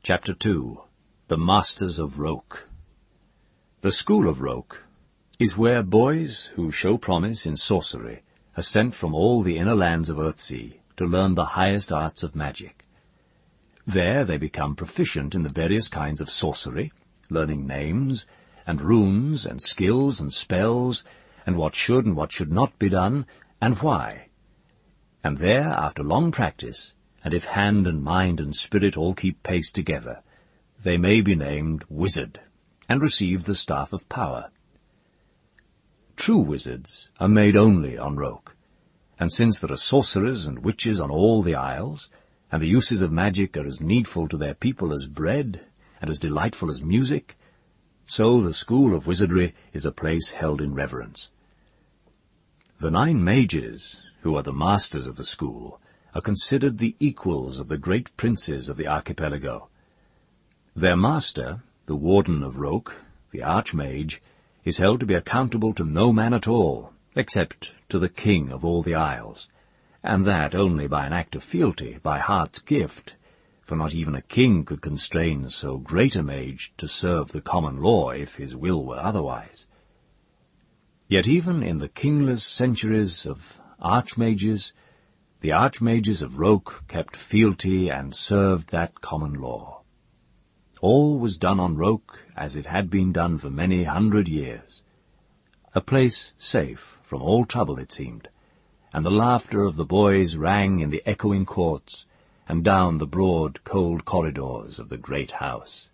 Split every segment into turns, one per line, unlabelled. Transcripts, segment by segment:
Chapter 2. The Masters of Roke. The School of Roke is where boys who show promise in sorcery are sent from all the inner lands of Earthsea to learn the highest arts of magic. There they become proficient in the various kinds of sorcery, learning names, and runes, and skills, and spells, and what should not be done, and why. And there, after long practice, and if hand and mind and spirit all keep pace together, they may be named wizard, and receive the staff of power. True wizards are made only on Roke, and since there are sorcerers and witches on all the isles, and the uses of magic are as needful to their people as bread, and as delightful as music, so the school of wizardry is a place held in reverence. The 9 mages, who are the masters of the school, are considered the equals of the great princes of the archipelago. Their master, the warden of Roke, the archmage, is held to be accountable to no man at all, except to the king of all the isles, and that only by an act of fealty, by heart's gift, for not even a king could constrain so great a mage to serve the common law if his will were otherwise. Yet even in the kingless centuries of archmages, the archmages of Roke kept fealty and served that common law. All was done on Roke as it had been done for many 100 years. A place safe from all trouble, it seemed, and the laughter of the boys rang in the echoing courts and down the broad, cold corridors of the great house.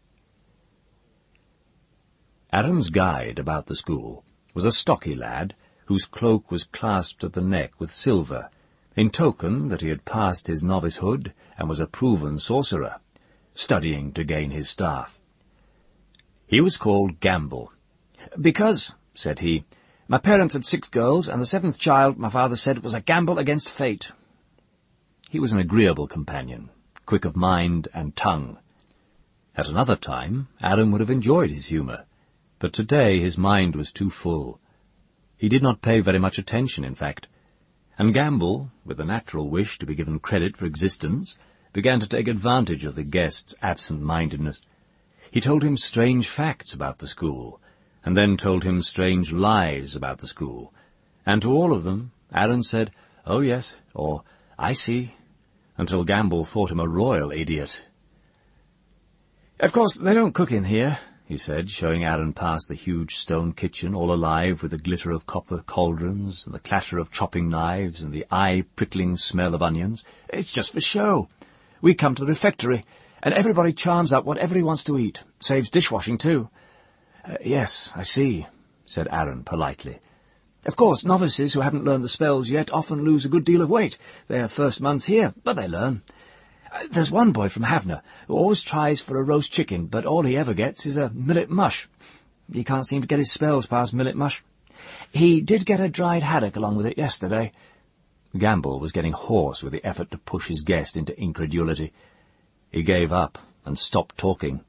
Aaron's guide about the school was a stocky lad whose cloak was clasped at the neck with silver, in token that he had passed his novicehood and was a proven sorcerer, studying to gain his staff. He was called Gamble. "Because," said he, "my parents had 6 girls, and the 7th child, my father said, was a gamble against fate." He was an agreeable companion, quick of mind and tongue. At another time, Aaron would have enjoyed his humour, but today his mind was too full. He did not pay very much attention, in fact, and Gamble, with a natural wish to be given credit for existence, began to take advantage of the guest's absent-mindedness. He told him strange facts about the school, and then told him strange lies about the school, and to all of them Aaron said, "Oh yes," or "I see," until Gamble thought him a royal idiot. "Of course, they don't cook in here," he said, showing Aaron past the huge stone kitchen, all alive with the glitter of copper cauldrons, and the clatter of chopping knives, and the eye-prickling smell of onions. "It's just for show. We come to the refectory, and everybody charms up whatever he wants to eat. Saves dishwashing, too." "Yes, I see," said Aaron politely. "Of course, novices who haven't learned the spells yet often lose a good deal of weight. Their first month's here, but they learn. There's one boy from Havner who always tries for a roast chicken, but all he ever gets is a millet mush. He can't seem to get his spells past millet mush. He did get a dried haddock along with it yesterday." Gamble was getting hoarse with the effort to push his guest into incredulity. He gave up and stopped talking.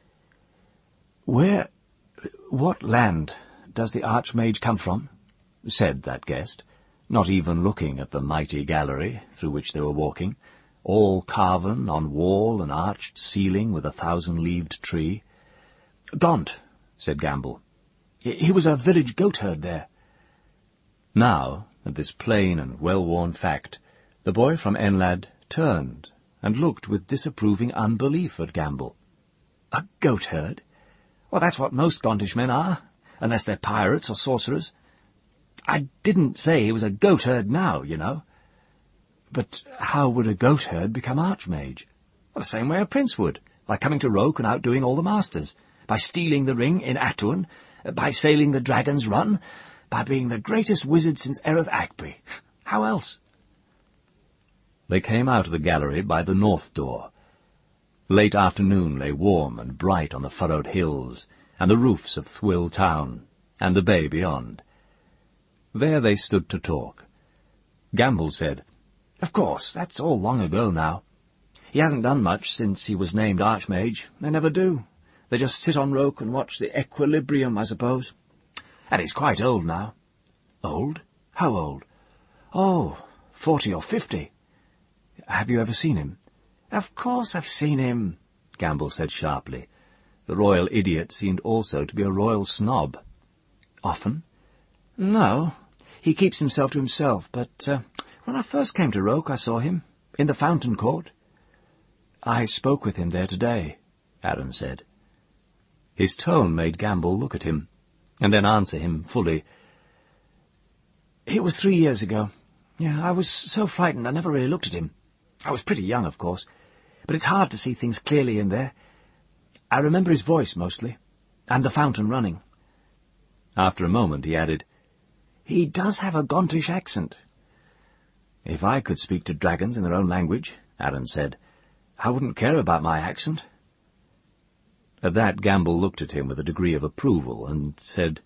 "What land does the Archmage come from?" said that guest, not even looking at the mighty gallery through which they were walking, all carven on wall and arched ceiling with a 1,000-leaved tree. "Gaunt," said Gamble. "He was a village goatherd there." Now, at this plain and well-worn fact, the boy from Enlad turned and looked with disapproving unbelief at Gamble. "A goatherd? Well, that's what most Gauntish men are, unless they're pirates or sorcerers. I didn't say he was a goatherd now, you know." "But how would a goatherd become Archmage?" "Well, the same way a prince would, by coming to Roke and outdoing all the masters, by stealing the ring in Atuan, by sailing the Dragon's Run, by being the greatest wizard since Ereth Agby. How else?" They came out of the gallery by the north door. Late afternoon lay warm and bright on the furrowed hills, and the roofs of Thwill town, and the bay beyond. There they stood to talk. Gamble said, "Of course, that's all long ago now. He hasn't done much since he was named Archmage. They never do. They just sit on Roke and watch the equilibrium, I suppose. And he's quite old now." "Old? How old?" "Oh, 40 or 50. Have you ever seen him?" "Of course I've seen him," Gamble said sharply. The royal idiot seemed also to be a royal snob.
Often? No. He keeps himself to himself, but when I first came to Roke I saw him, in the Fountain Court. I spoke with him there today, Arryn said.
His tone made Gamble look at him, and then answer him fully.
It was 3 years ago. Yeah, I was so frightened I never really looked at him. I was pretty young, of course, but it's hard to see things clearly in there. I remember his voice, mostly, and the fountain running.
After a moment he added,
He does have a Gontish accent.
If I could speak to dragons in their own language, Arryn said, I wouldn't care about my accent. At that Gamble looked at him with a degree of approval and said,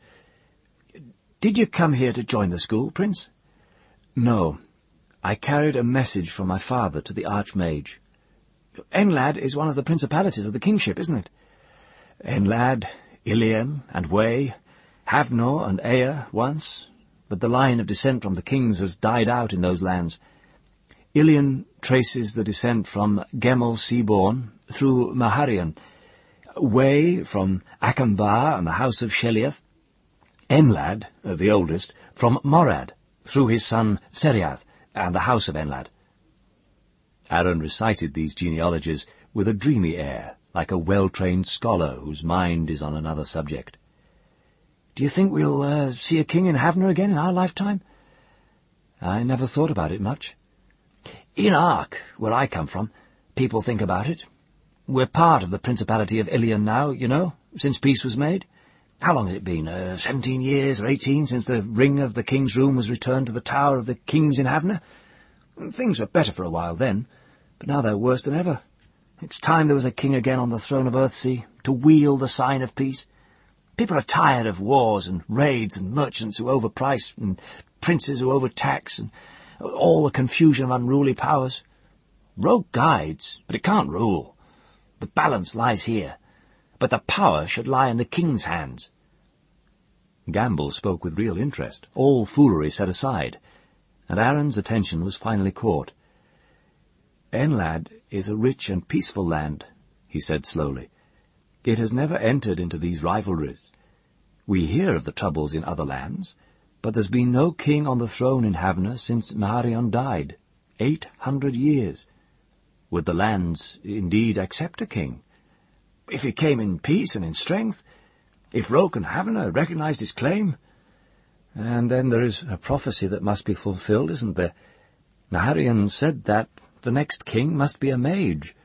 Did you come here to join the school, Prince?
No. I carried a message from my father to the Archmage.
Enlad is one of the principalities of the kingship, isn't it?
Enlad, Ilian, and Wey, Havnor and Ea once, but the line of descent from the kings has died out in those lands. Ilian traces the descent from Gemel Seaborn through Maharian, Wey from Akambar and the house of Sheliath, Enlad, the oldest, from Morad, through his son Seriath and the house of Enlad. Arryn recited these genealogies with a dreamy air, like a well-trained scholar whose mind is on another subject.
Do you think we'll see a king in Havnor again in our lifetime?
I never thought about it much.
In Ark, where I come from, people think about it. We're part of the Principality of Ilian now, you know, since peace was made. How long has it been? 17 years or 18 since the ring of the king's room was returned to the tower of the kings in Havnor? Things were better for a while then, but now they're worse than ever. It's time there was a king again on the throne of Earthsea, to wield the sign of peace. People are tired of wars and raids and merchants who overprice and princes who overtax and all the confusion of unruly powers. Roke guides, but it can't rule. The balance lies here, but the power should lie in the king's hands.
Gamble spoke with real interest, all foolery set aside, and Arryn's attention was finally caught. Enlad is a rich and peaceful land, he said slowly. It has never entered into these rivalries. We hear of the troubles in other lands, but there's been no king on the throne in Havnor since Maharion died, 800 years. Would the lands indeed accept a king?
If he came in peace and in strength, if Roke and Havnor recognized his claim.
And then there is a prophecy that must be fulfilled, isn't there? Maharion said that the next king must be a mage.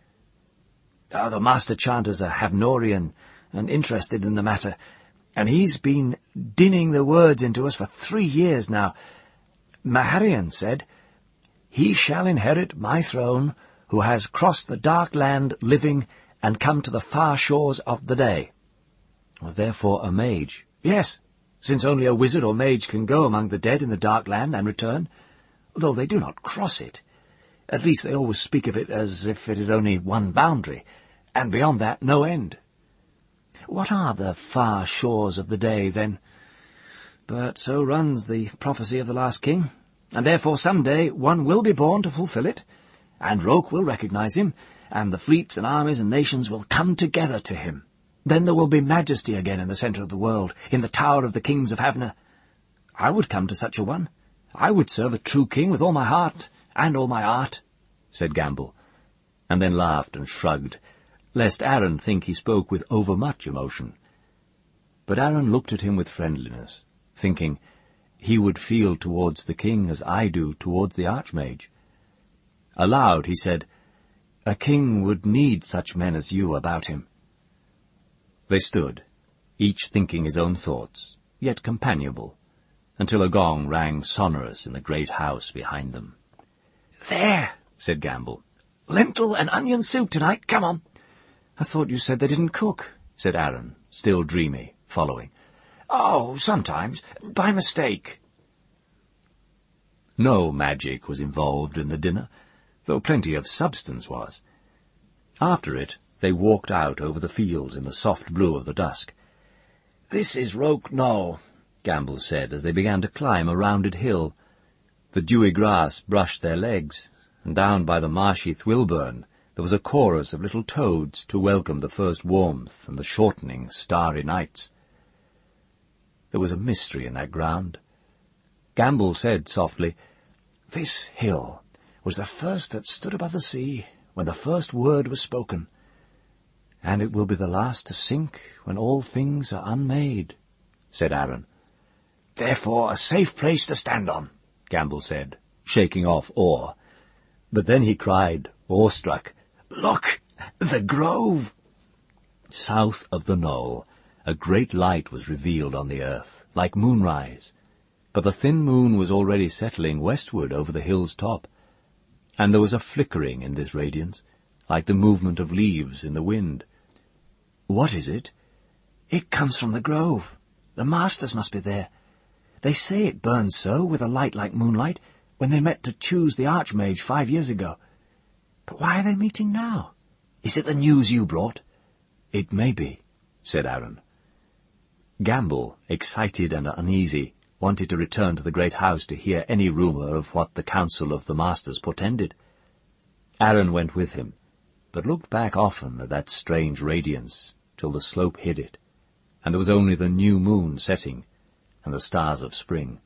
The master chanters are Havnorian and interested in the matter, and he's been dinning the words into us for 3 years now. Maharion said, He shall inherit my throne, who has crossed the dark land living and come to the far shores of the day.
Therefore a mage.
Yes, since only a wizard or mage can go among the dead in the dark land and return, though they do not cross it. At least they always speak of it as if it had only one boundary, and beyond that no end. What are the far shores of the day, then? But so runs the prophecy of the last king, and therefore some day one will be born to fulfill it, and Roke will recognize him, and the fleets and armies and nations will come together to him. Then there will be majesty again in the centre of the world, in the tower of the kings of Havnor. I would come to such a one. I would serve a true king with all my heart and all my art, said Gamble, and then laughed and shrugged, lest Arryn think he spoke with overmuch emotion. But Arryn looked at him with friendliness, thinking, he would feel towards the king as I do towards the Archmage. Aloud he said, A king would need such men as you about him. They stood, each thinking his own thoughts, yet companionable, until a gong rang sonorous in the great house behind them. There, said Gamble. Lentil and onion soup tonight, come on. I thought you said they didn't cook, said Arryn, still dreamy, following. Oh, sometimes, by mistake. No magic was involved in the dinner, though plenty of substance was. After it, they walked out over the fields in the soft blue of the dusk. This is Roke Knoll, Gamble said, as they began to climb a rounded hill. The dewy grass brushed their legs, and down by the marshy Thwilburn
There was a chorus of little toads to welcome the first warmth and the shortening, starry nights. There was a mystery in that ground. Gamble said softly, "This hill was the first that stood above the sea when the first word was spoken, and it will be the last to sink when all things are unmade," said Aaron.
"Therefore a safe place to stand on,"
Gamble said, shaking off awe. But then he cried, awestruck,
"Look, the grove!"
South of the knoll, a great light was revealed on the earth, like moonrise, but the thin moon was already settling westward over the hill's top, and there was a flickering in this radiance, like the movement of leaves in the wind.
"What is it?" "It comes from the grove. The masters must be there. They say it burned so, with a light like moonlight, when they met to choose the Archmage 5 years ago. But why are they meeting now? Is it the news you brought?"
"It may be," said Aaron. Gamble, excited and uneasy, wanted to return to the great house to hear any rumour of what the council of the masters portended. Aaron went with him, but looked back often at that strange radiance, till the slope hid it, and there was only the new moon setting and the stars of spring.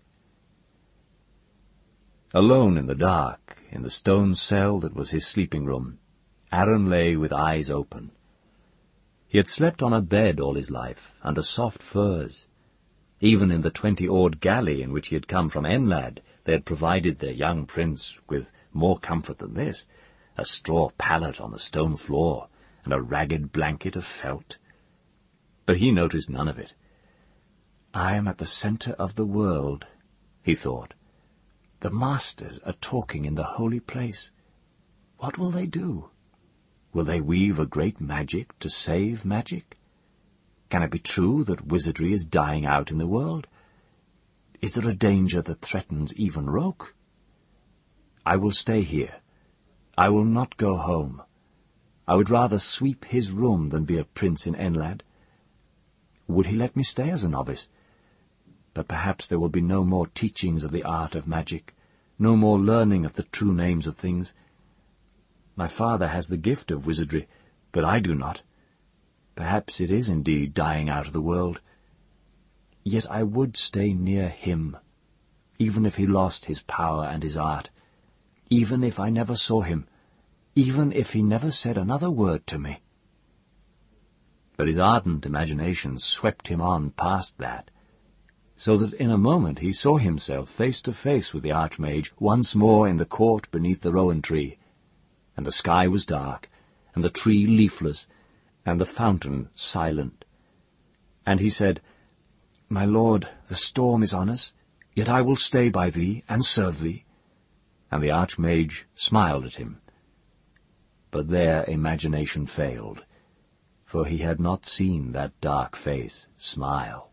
Alone in the dark, in the stone cell that was his sleeping room, Aaron lay with eyes open. He had slept on a bed all his life, under soft furs. Even in the 20-oared galley in which he had come from Enlad, they had provided their young prince with more comfort than this, a straw pallet on the stone floor, and a ragged blanket of felt. But he noticed none of it.
"I am at the centre of the world," he thought. "The masters are talking in the holy place. What will they do? Will they weave a great magic to save magic? Can it be true that wizardry is dying out in the world? Is there a danger that threatens even Roke? I will stay here. I will not go home. I would rather sweep his room than be a prince in Enlad. Would he let me stay as a novice? But perhaps there will be no more teachings of the art of magic, no more learning of the true names of things. My father has the gift of wizardry, but I do not. Perhaps it is indeed dying out of the world. Yet I would stay near him, even if he lost his power and his art, even if I never saw him, even if he never said another word to me." But his ardent imagination swept him on past that, so that in a moment he saw himself face to face with the Archmage once more in the court beneath the rowan tree, and the sky was dark, and the tree leafless, and the fountain silent. And he said, "My lord, the storm is on us, yet I will stay by thee and serve thee." And the Archmage smiled at him. But there imagination failed, for he had not seen that dark face smile.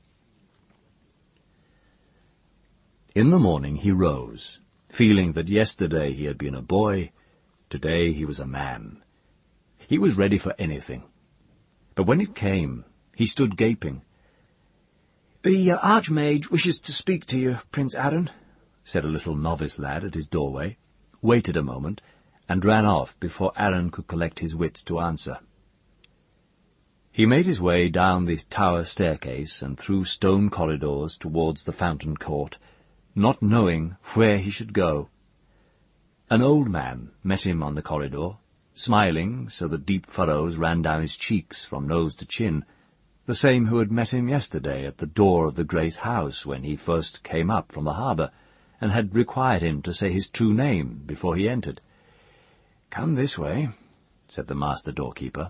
In the morning he rose, feeling that yesterday he had been a boy, today he was a man. He was ready for anything. But when it came, he stood gaping. "The Archmage wishes to speak to you, Prince Aaron," said a little novice lad at his doorway, waited a moment, and ran off before Aaron could collect his wits to answer. He made his way down the tower staircase and through stone corridors towards the fountain court, not knowing where he should go. An old man met him on the corridor, smiling so that deep furrows ran down his cheeks from nose to chin, the same who had met him yesterday at the door of the great house when he first came up from the harbour, and had required him to say his true name before he entered. "Come this way," said the master doorkeeper.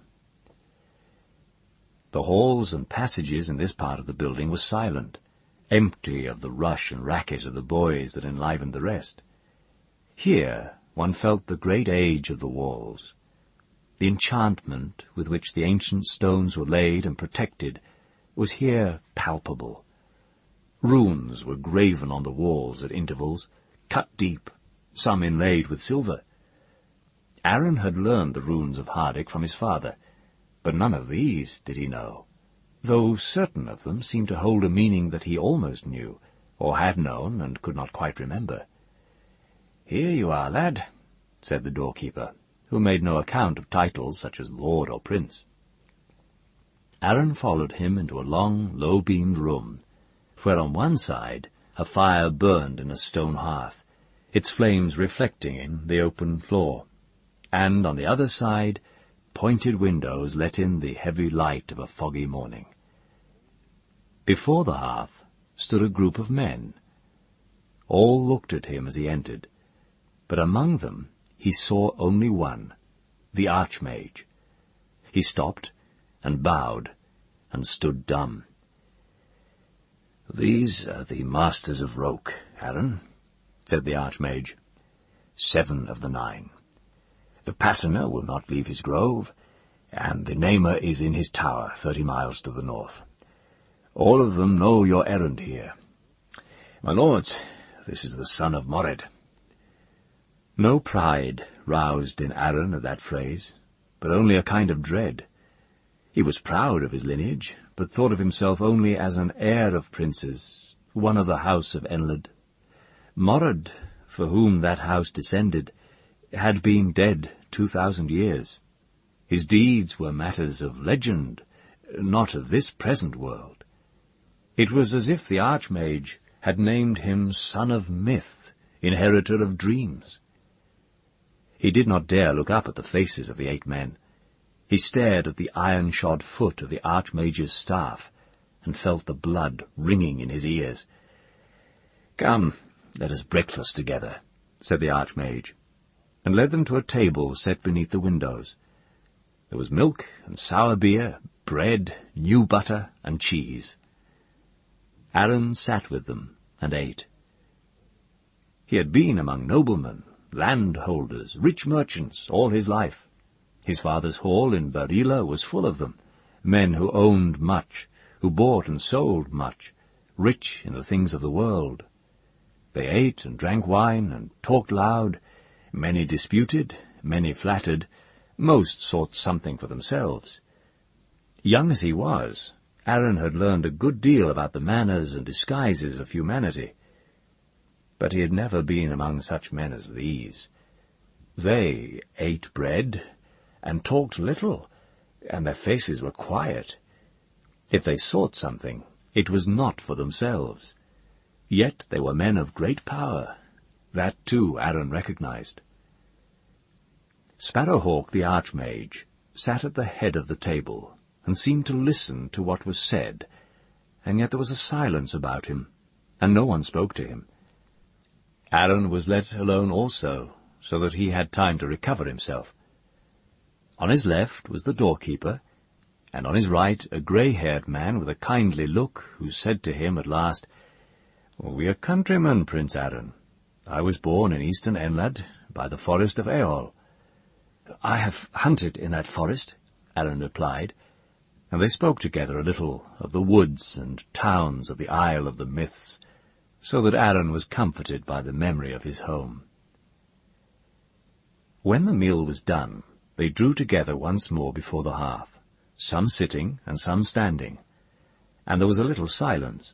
The halls and passages in this part of the building were silent, empty of the rush and racket of the boys that enlivened the rest. Here one felt the great age of the walls. The enchantment with which the ancient stones were laid and protected was here palpable. Runes were graven on the walls at intervals, cut deep, some inlaid with silver. Aaron had learned the runes of Hardic from his father, but none of these did he know, though certain of them seemed to hold a meaning that he almost knew, or had known and could not quite remember. "Here you are, lad," said the doorkeeper,
who made no account of titles such as lord or prince. Aaron followed him into a long, low-beamed room, where on one side a fire burned in a stone hearth, its flames reflecting in the open floor, and on the other side pointed windows let in the heavy light of a foggy morning. Before the hearth stood a group of men. All looked at him as he entered, but among them he saw only one, the Archmage. He stopped and bowed and stood dumb. "These are the Masters of Roke, Aaron," said the Archmage. "7 of the 9. The Patener will not leave his grove, and the Namer is in his tower 30 miles to the north. All of them know your errand here. My lords, this is the son of Mored." No pride roused in Aaron at that phrase, but only a kind of dread. He was proud of his lineage, but thought of himself only as an heir of princes, one of the house of Enlad. Mored, for whom that house descended, had been dead 2,000 years. His deeds were matters of legend, not of this present world. It was as if the Archmage had named him son of myth, inheritor of dreams. He did not dare look up at the faces of the 8 men. He stared at the iron-shod foot of the Archmage's staff, and felt the blood ringing in his ears. "Come, let us breakfast together," said the Archmage, and led them to a table set beneath the windows. There was milk and sour beer, bread, new butter, and cheese. Aaron sat with them and ate. He had been among noblemen, landholders, rich merchants all his life. His father's hall in Barilla was full of them, men who owned much, who bought and sold much, rich in the things of the world. They ate and drank wine and talked loud. Many disputed, many flattered, most sought something for themselves. Young as he was, Aaron had learned a good deal about the manners and disguises of humanity. But he had never been among such men as these. They ate bread and talked little, and their faces were quiet. If they sought something, it was not for themselves. Yet they were men of great power. That, too, Aaron recognized. Sparrowhawk the Archmage sat at the head of the table and seemed to listen to what was said, and yet there was a silence about him, and no one spoke to him. Aaron was let alone also, so that he had time to recover himself. On his left was the doorkeeper, and on his right a grey-haired man with a kindly look, who said to him at last, "We are countrymen, Prince Aaron. I was born in eastern Enlad, by the forest of Eol." "I have hunted in that forest," Aaron replied, and they spoke together a little of the woods and towns of the Isle of the Myths, so that Aaron was comforted by the memory of his home. When the meal was done, they drew together once more before the hearth, some sitting and some standing, and there was a little silence.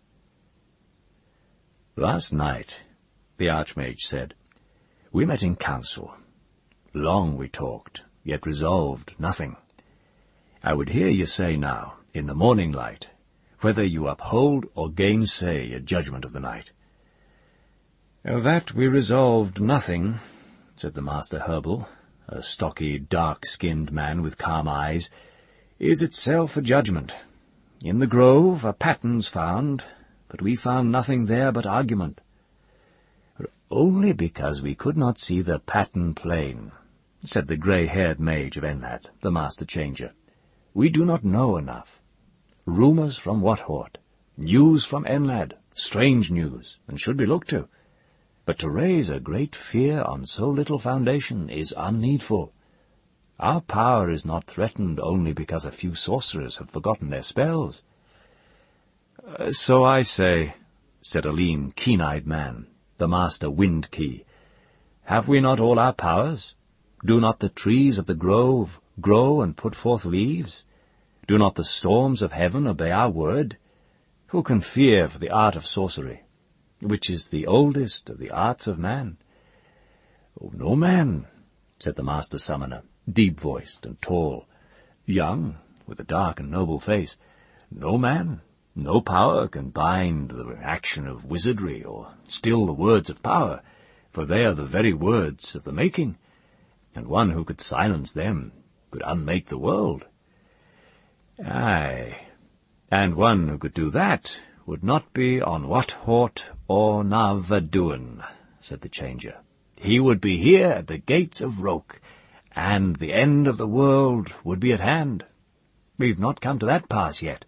"Last night," the Archmage said, "we met in council. Long we talked, yet resolved nothing. I would hear you say now, in the morning light, whether you uphold or gainsay your judgment of the night." "Of that we resolved nothing," said the Master Herbal, a stocky, dark-skinned man with calm eyes, "is itself a judgment. In the grove a pattern's found, but we found nothing there but argument." "Only because we could not see the pattern plain," said the grey-haired mage of Enlad, the Master Changer. "We do not know enough. Rumours from Whathort, news from Enlad, strange news, and should be looked to. But to raise a great fear on so little foundation is unneedful. Our power is not threatened only because a few sorcerers have forgotten their spells." "So I say," said a lean, keen-eyed man, the Master Windkey. "Have we not all our powers? Do not the trees of the grove grow and put forth leaves? Do not the storms of heaven obey our word? Who can fear for the art of sorcery, which is the oldest of the arts of man?" "No man," said the Master Summoner. deep-voiced and tall, young, with a dark and noble face. No man, no power can bind the action of wizardry or still the words of power, for they are the very words of the making, and one who could silence them could unmake the world. Aye, and one who could do that would not be on Wathort or Navaduin, said the Changer. He would be here at the gates of Roke, and the end of the world would be at hand. We've not come to that pass yet.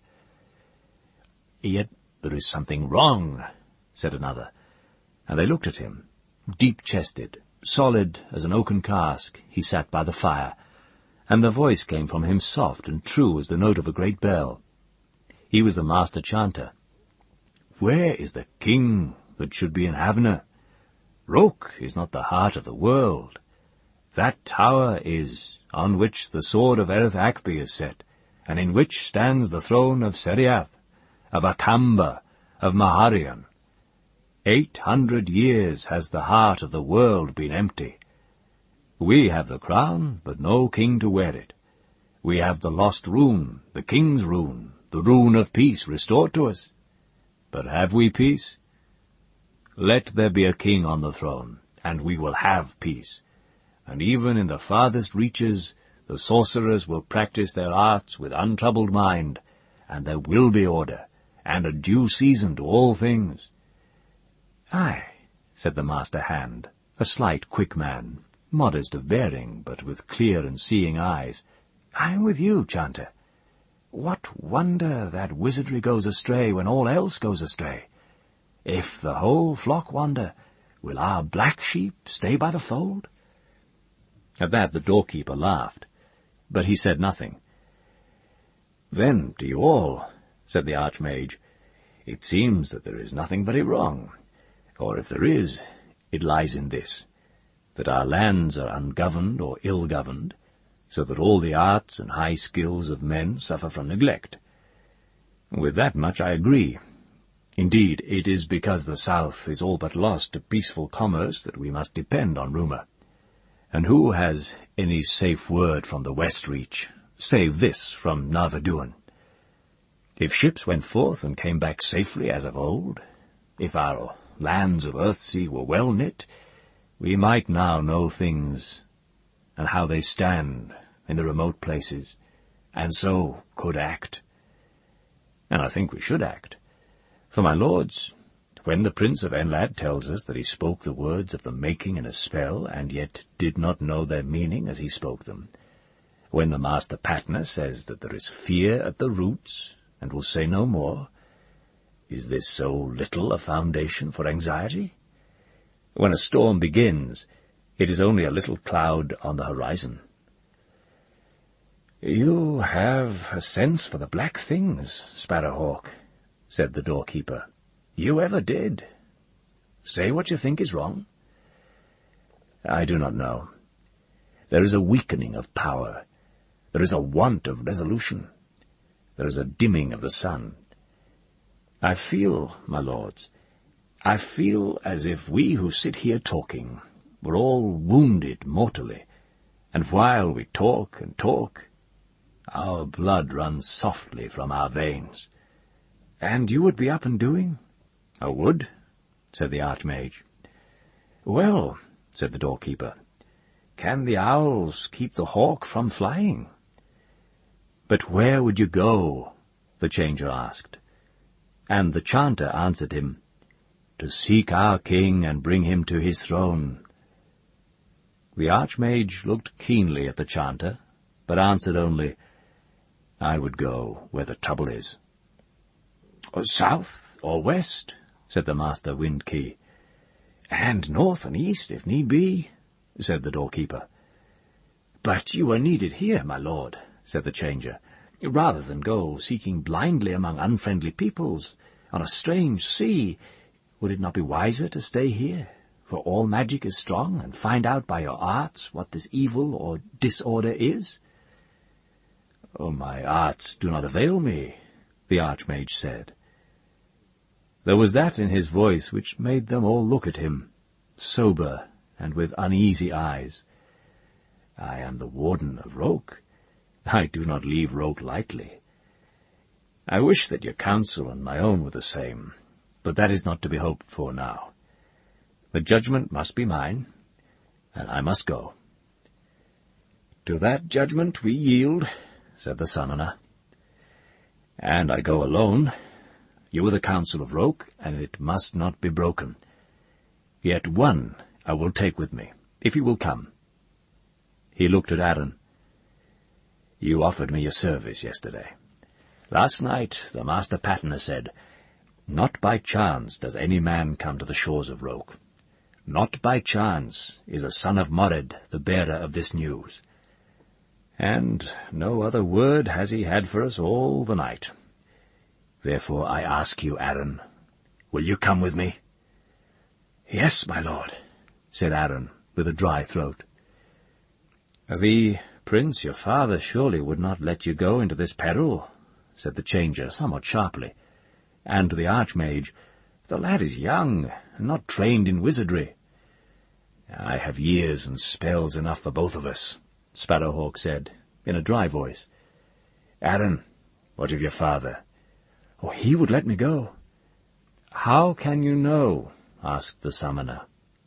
Yet there is something wrong, said another, and they looked at him. Deep-chested, solid as an oaken cask, he sat by the fire, and the voice came from him soft and true as the note of a great bell. He was the master chanter. Where is the king that should be in Havna? Roke is not the heart of the world. That tower is on which the sword of Erith Akbi is set, and in which stands the throne of Seriath, of Akamba, of Maharian. 800 years has the heart of the world been empty. We have the crown, but no king to wear it. We have the lost rune, the king's rune, the rune of peace restored to us. But have we peace? Let there be a king on the throne, and we will have peace. And even in the farthest reaches, the sorcerers will practice their arts with untroubled mind, and there will be order, and a due season to all things. Aye, said the master hand, a slight, quick man, modest of bearing, but with clear and seeing eyes. I'm with you, chanter. What wonder that wizardry goes astray when all else goes astray? If the whole flock wander, will our black sheep stay by the fold? At that the doorkeeper laughed, but he said nothing. Then, to you all, said the Archmage, it seems that there is nothing very wrong. Or if there is, it lies in this, that our lands are ungoverned or ill-governed, so that all the arts and high skills of men suffer from neglect. With that much I agree. Indeed, it is because the south is all but lost to peaceful commerce that we must depend on rumour. And who has any safe word from the west reach, save this from Navaduin? If ships went forth and came back safely as of old, if our lands of Earthsea were well knit, we might now know things and how they stand in the remote places, and so could act. And I think we should act. For, my lords, when the Prince of Enlad tells us that he spoke the words of the making in a spell, and yet did not know their meaning as he spoke them, when the Master Patna says that there is fear at the roots, and will say no more, is this so little a foundation for anxiety? When a storm begins, it is only a little cloud on the horizon. You have a sense for the black things, Sparrowhawk, said the doorkeeper. You ever did. Say what you think is wrong. I do not know. There is a weakening of power. There is a want of resolution. There is a dimming of the sun. I feel, my lords, I feel as if we who sit here talking were all wounded mortally, and while we talk and talk, our blood runs softly from our veins. And you would be up and doing? I would, said the Archmage. Well, said the doorkeeper, can the owls keep the hawk from flying? But where would you go? The Changer asked. And the chanter answered him, to seek our king and bring him to his throne. The Archmage looked keenly at the chanter, but answered only, I would go where the trouble is. South or west, said the Master Wind-Key. And north and east, if need be, said the doorkeeper. But you are needed here, my lord, said the Changer, rather than go seeking blindly among unfriendly peoples, on a strange sea. Would it not be wiser to stay here, for all magic is strong, and find out by your arts what this evil or disorder is? Oh, my arts do not avail me, the Archmage said. There was that in his voice which made them all look at him, sober and with uneasy eyes.
I am the warden of Roke. I do not leave Roke lightly. I wish that your counsel and my own were the same, but that is not to be hoped for now. The judgment must be mine, and I must go." "To that judgment we yield," said the summoner. "And I go alone. You are the council of Roke, and it must not be broken. Yet one I will take with me, if he will come." He looked at Aaron. "You offered me your service yesterday. Last night the Master Pattner said, 'Not by chance does any man come to the shores of Roke. Not by chance is a son of Mored the bearer of this news.' And no other word has he had for us all the night. Therefore I ask you, Aaron, will you come with me?" "Yes, my lord," said Aaron, with a dry throat. "The prince, your father, surely would not let you go into this peril," said the changer, somewhat sharply. And to the archmage, "The lad is young, and not trained in wizardry." "I have years and spells enough for both of us," Sparrowhawk said, in a dry voice. "Aaron, what of your father?" "Oh, he would let me go." "How can you know?" asked the summoner.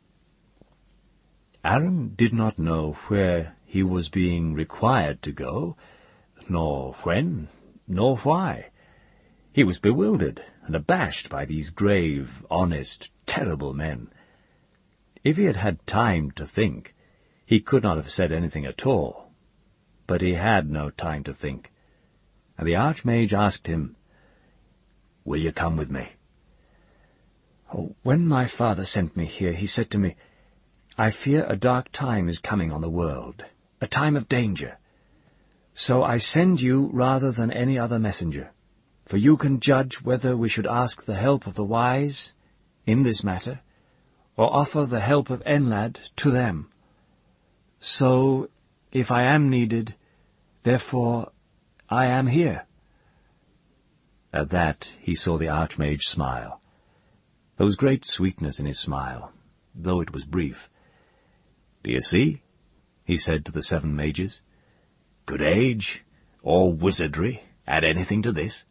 Aaron did not know where he was being required to go, nor when, nor why. He was bewildered and abashed by these grave, honest, terrible men. If he had had time to think, he could not have said anything at all. But he had no time to think, and the Archmage asked him, "Will you come with me?" "Oh, when my father sent me here, he said to me, 'I fear a dark time is coming on the world, a time of danger. So I send you rather than any other messenger, for you can judge whether we should ask the help of the wise in this matter, or offer the help of Enlad to them. So, if I am needed, therefore I am here.'" At that he saw the Archmage smile. There was great sweetness in his smile, though it was brief. "Do you see?" he said to the 7 mages. "Good age, or wizardry, add anything to this?"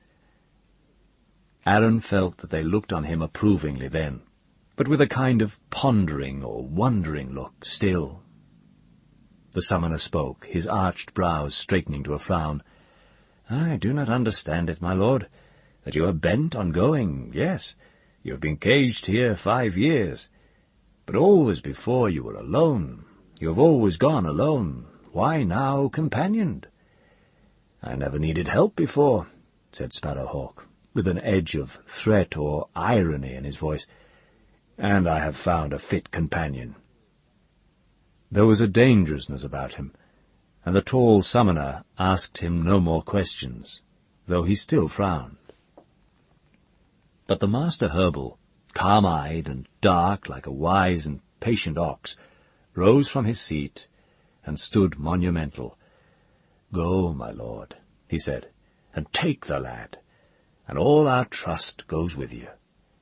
Aaron felt that they looked on him approvingly then, but with a kind of pondering or wondering look still. The summoner spoke, his arched brows straightening to a frown. "I do not understand it, my lord. That you are bent on going, yes. You have been caged here 5 years. But always before you were alone. You have always gone alone. Why now companioned?" "I never needed help before," said Sparrowhawk, with an edge of threat or irony in his voice, "and I have found a fit companion." There was a dangerousness about him, and the tall summoner asked him no more questions, though he still frowned. But the Master Herbal, calm-eyed and dark like a wise and patient ox, rose from his seat and stood monumental. "Go, my lord," he said, "and take the lad, and all our trust goes with you."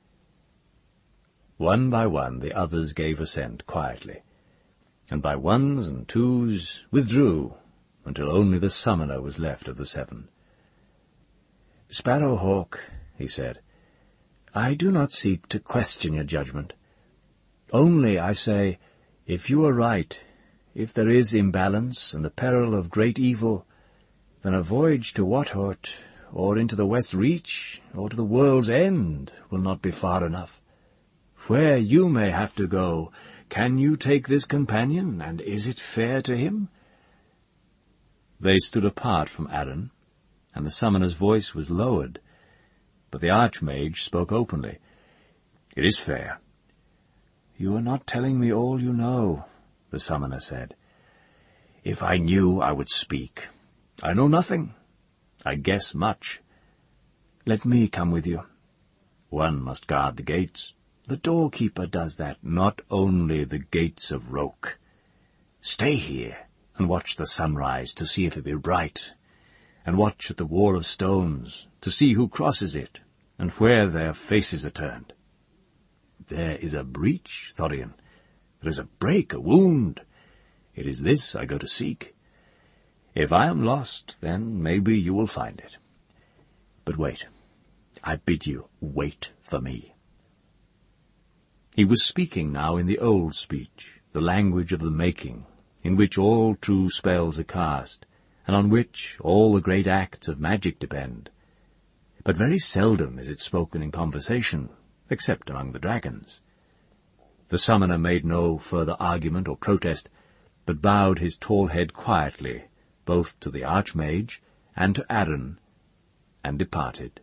One by one the others gave assent quietly, and by ones and twos withdrew, until only the summoner was left of the 7. "Sparrowhawk," he said, "I do not seek to question your judgment. Only, I say, if you are right, if there is imbalance and the peril of great evil, then a voyage to Whathort, or into the West Reach, or to the world's end, will not be far enough. Where you may have to go, can you take this companion, and is it fair to him?" They stood apart from Aaron, and the summoner's voice was lowered, but the Archmage spoke openly. "It is fair." "You are not telling me all you know," the summoner said. "If I knew, I would speak. I know nothing. I guess much." "Let me come with you." "One must guard the gates." "The doorkeeper does that." "Not only the gates of Roke. Stay here, and watch the sunrise to see if it be bright, and watch at the wall of stones to see who crosses it, and where their faces are turned." "There is a breach, Thorian. There is a break, a wound.
It is this I go to seek. If I am lost, then maybe you will find it. But wait. I bid you, wait for me." He was speaking now in the old speech, the language of the making, in which all true spells are cast, and on which all the great acts of magic depend. But very seldom is it spoken in conversation, except among the dragons. The summoner made no further argument or protest, but bowed his tall head quietly, both to the Archmage and to Aron, and departed.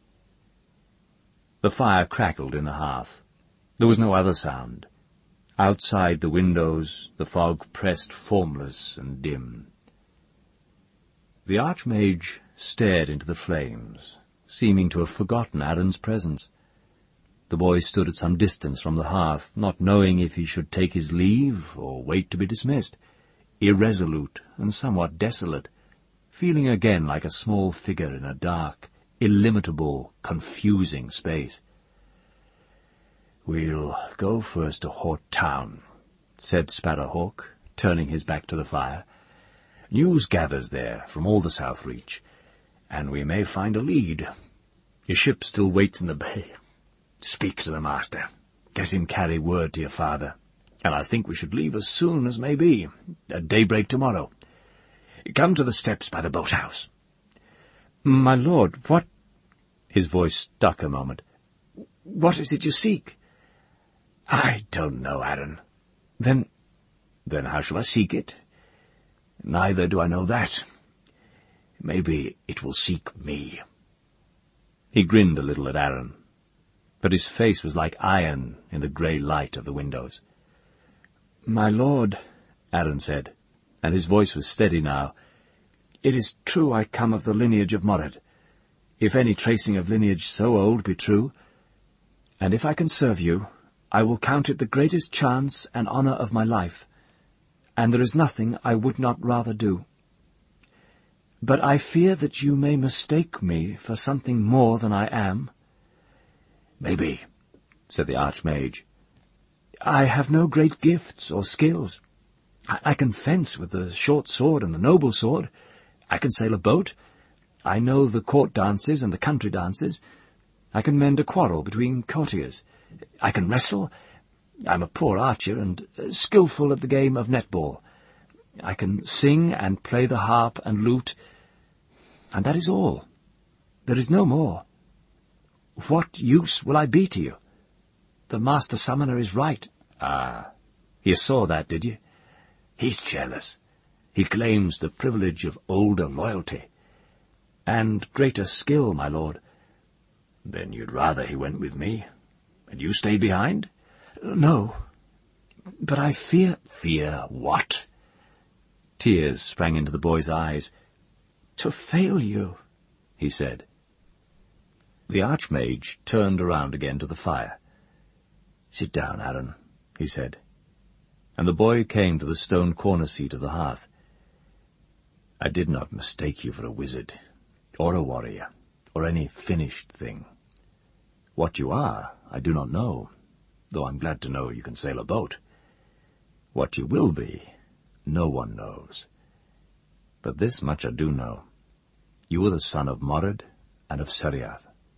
The fire crackled in the hearth. There was no other sound. Outside the windows the fog pressed formless and dim. The Archmage stared into the flames, seeming to have forgotten Aron's presence. The boy stood at some distance from the hearth, not knowing if he should take his leave or wait to be dismissed, irresolute and somewhat desolate, feeling again like a small figure in a dark, illimitable, confusing space. "We'll go first to Hort Town," said Sparrowhawk, turning his back to the fire. "News gathers there from all the South Reach, and we may find a lead. Your ship still waits in the bay. Speak to the master. Get him carry word to your father. And I think we should leave as soon as may be, at daybreak tomorrow. Come to the steps by the boathouse."
"My lord, what—" His voice stuck a moment. "What is it you seek?"
"I don't know, Aron."
Then
how shall I seek it? Neither do I know that. Maybe it will seek me." He grinned a little at Aron, but his face was like iron in the grey light of the windows.
"My lord,"
Aron said, and his voice was steady now,
"it is true I come of the lineage of Morad, if any tracing of lineage so old be true, and if I can serve you, I will count it the greatest chance and honour of my life, and there is nothing I would not rather do. But I fear that you may mistake me for something more than I am."
"Maybe," said the Archmage.
"I have no great gifts or skills. I can fence with the short sword and the noble sword. I can sail a boat. I know the court dances and the country dances. I can mend a quarrel between courtiers. I can wrestle. I'm a poor archer and skillful at the game of netball. I can sing and play the harp and lute, and that is all. There is no more. What use will I be to you? The Master Summoner is right."
"Ah, you saw that, did you? He's jealous. He claims the privilege of older loyalty."
"And greater skill, my lord."
"Then you'd rather he went with me, and you stayed behind?"
"No, but I fear—"
"Fear what?"
Tears sprang into the boy's eyes. "To fail you," he said. The Archmage turned around again to the fire.
"Sit down, Aron," he said,
and the boy came to the stone corner seat of the hearth.
"I did not mistake you for a wizard, or a warrior, or any finished thing. What you are, I do not know, though I'm glad to know you can sail a boat. What you will be, no one knows. But this much I do know. You are the son of Morad and of Seriath."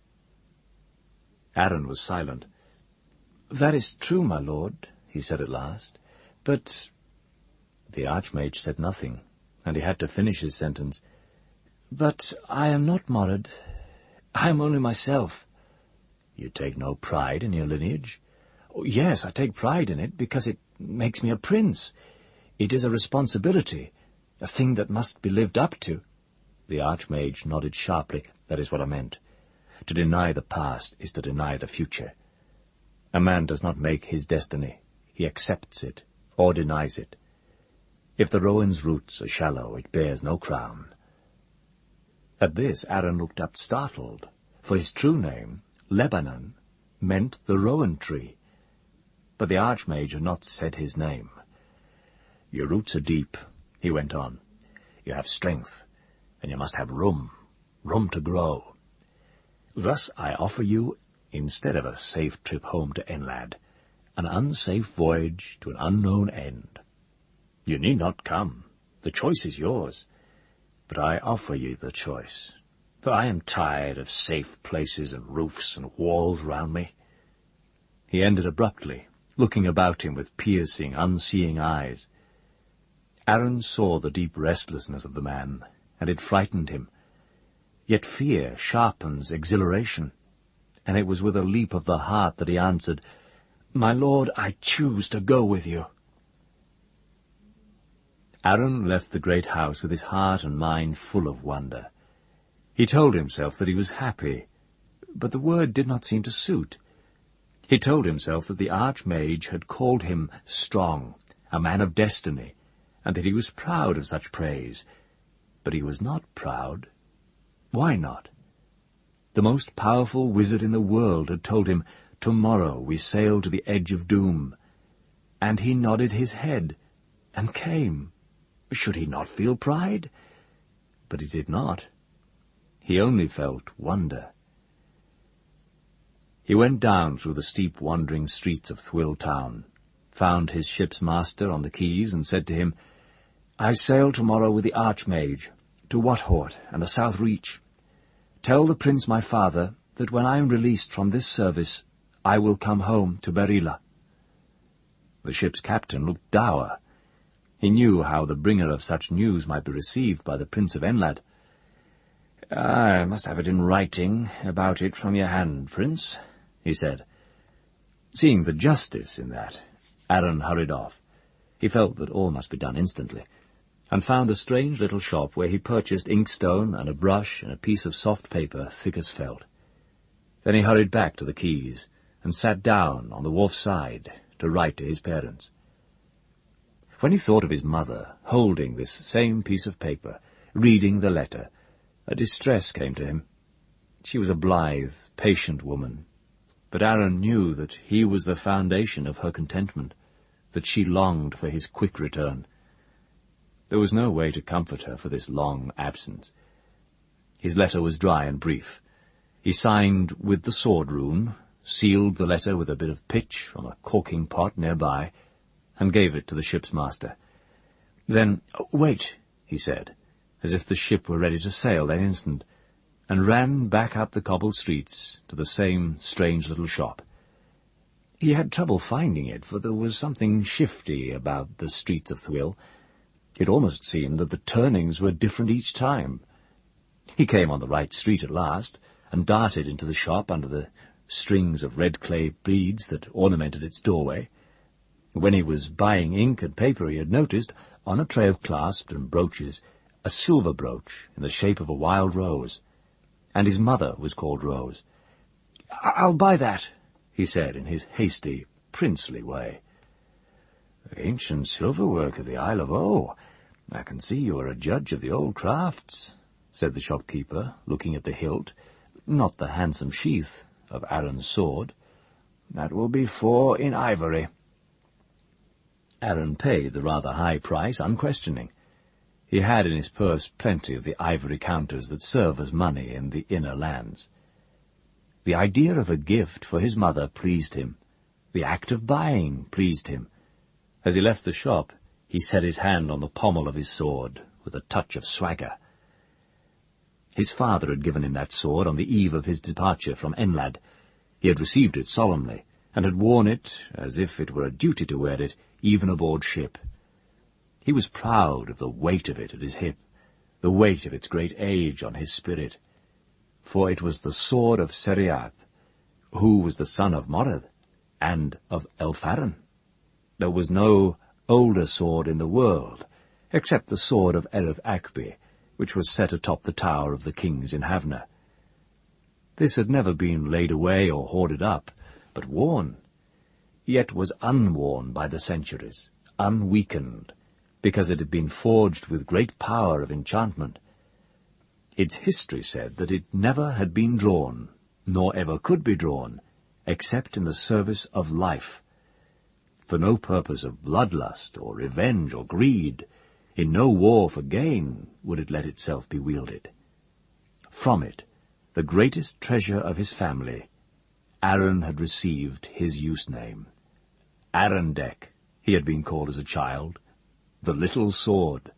Aron was silent. "That is true, my lord," he said at last, "but—"
The Archmage said nothing, and he had to finish his sentence.
"But I am not Morad. I am only myself."
"You take no pride in your lineage?"
"Oh, yes, I take pride in it, because it makes me a prince. It is a responsibility, a thing that must be lived up to."
The Archmage nodded sharply. "That is what I meant. To deny the past is to deny the future. A man does not make his destiny. He accepts it, or denies it. If the rowan's roots are shallow, it bears no crown." At this Aron looked up startled, for his true name, Lebanon, meant the rowan tree. But the Archmage had not said his name. "Your roots are deep," he went on. "You have strength, and you must have room to grow. Thus I offer you, instead of a safe trip home to Enlad, an unsafe voyage to an unknown end.
You need not come. The choice is yours. But I offer you the choice, for I am tired of safe places and roofs and walls round me." He ended abruptly, looking about him with piercing, unseeing eyes. Aron saw the deep restlessness of the man, and it frightened him. Yet fear sharpens exhilaration, and it was with a leap of the heart that he answered, "My lord, I choose to go with you." Aron left the great house with his heart and mind full of wonder. He told himself that he was happy, but the word did not seem to suit. He told himself that the Archmage had called him strong, a man of destiny, and that he was proud of such praise. But he was not proud. Why not? The most powerful wizard in the world had told him, "Tomorrow we sail to the edge of doom." And he nodded his head, and came. Should he not feel pride? But he did not. He only felt wonder. He went down through the steep wandering streets of Thwyl town, found his ship's master on the quays, and said to him, "I sail tomorrow with the Archmage to Wathort and the South Reach. Tell the prince my father that when I am released from this service, I will come home to Berila." The ship's captain looked dour. He knew how the bringer of such news might be received by the Prince of Enlad. "I must have it in writing about it from your hand, Prince," he said. Seeing the justice in that, Aron hurried off. He felt that all must be done instantly, and found a strange little shop where he purchased inkstone and a brush and a piece of soft paper thick as felt. Then he hurried back to the quays and sat down on the wharf side to write to his parents. When he thought of his mother holding this same piece of paper, reading the letter, a distress came to him. She was a blithe, patient woman, but Aron knew that he was the foundation of her contentment, that she longed for his quick return. There was no way to comfort her for this long absence. His letter was dry and brief. He signed with the sword rune, sealed the letter with a bit of pitch from a corking pot nearby, and gave it to the ship's master. Then, "Wait," he said, as if the ship were ready to sail that instant, and ran back up the cobbled streets to the same strange little shop. He had trouble finding it, for there was something shifty about the streets of Thwyl. It almost seemed that the turnings were different each time. He came on the right street at last, and darted into the shop under the strings of red clay beads that ornamented its doorway. When he was buying ink and paper, he had noticed, on a tray of clasps and brooches, a silver brooch in the shape of a wild rose, and his mother was called Rose. "I'll buy that," he said in his hasty, princely way. "Ancient silverwork of the Isle of O. I can see you are a judge of the old crafts," said the shopkeeper, looking at the hilt, not the handsome sheath, of Aron's sword. "That will be 4 in ivory." Aron paid the rather high price, unquestioning. He had in his purse plenty of the ivory counters that serve as money in the inner lands. The idea of a gift for his mother pleased him. The act of buying pleased him. As he left the shop, he set his hand on the pommel of his sword with a touch of swagger. His father had given him that sword on the eve of his departure from Enlad. He had received it solemnly, and had worn it as if it were a duty to wear it, even aboard ship. He was proud of the weight of it at his hip, the weight of its great age on his spirit, for it was the sword of Seriath, who was the son of Morad, and of Elfaran. There was no older sword in the world, except the sword of Ereth Akbi, which was set atop the tower of the kings in Havna. This had never been laid away or hoarded up, but worn, yet was unworn by the centuries, unweakened, because it had been forged with great power of enchantment. Its history said that it never had been drawn, nor ever could be drawn, except in the service of life. For no purpose of bloodlust or revenge or greed, in no war for gain, would it let itself be wielded. From it, the greatest treasure of his family, Aron had received his use name. Arondek, he had been called as a child,
the little sword.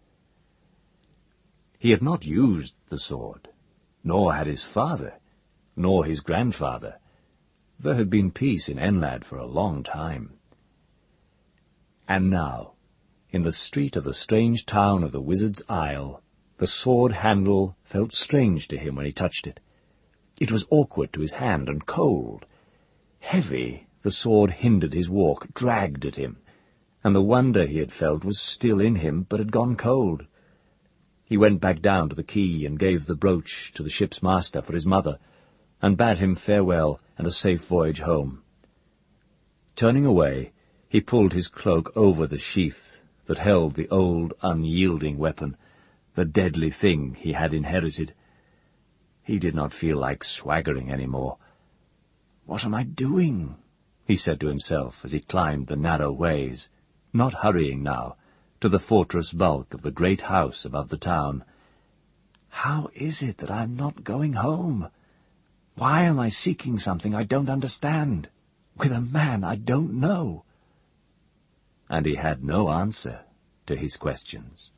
He had not used the sword, nor had his father, nor his grandfather. There had been peace in Enlad for a long time. And now, in the street of the strange town of the Wizard's Isle, the sword handle felt strange to him when he touched it. It was awkward to his hand and cold. Heavy, the sword hindered his walk, dragged at him, and the wonder he had felt was still in him, but had gone cold. He went back down to the quay and gave the brooch to the ship's master for his mother, and bade him farewell and a safe voyage home. Turning away, he pulled his cloak over the sheath that held the old, unyielding weapon, the deadly thing he had inherited. He did not feel like swaggering any more. "What am I doing?" he said to himself as he climbed the narrow ways, not hurrying now, to the fortress bulk of the great house above the town. "How is it that I am not going home? Why am I seeking something I don't understand, with a man I don't know?" And he had no answer to his questions.